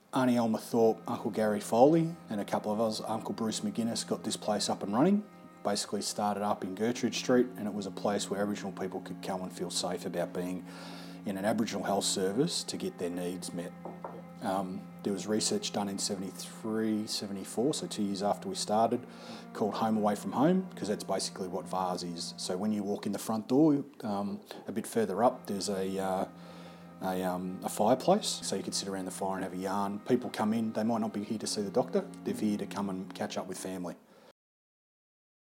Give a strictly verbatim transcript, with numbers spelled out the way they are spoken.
Auntie Elma Thorpe, Uncle Gary Foley, and a couple of us, Uncle Bruce McGuinness, got this place up and running. Basically started up in Gertrude Street, and it was a place where Aboriginal people could come and feel safe about being in an Aboriginal health service to get their needs met. Um, there was research done in seventy-three, seventy-four, so two years after we started, called Home Away from Home, because that's basically what V A S is. So when you walk in the front door, um, a bit further up, there's a, uh, a, um, a fireplace, so you could sit around the fire and have a yarn. People come in, they might not be here to see the doctor, they're here to come and catch up with family.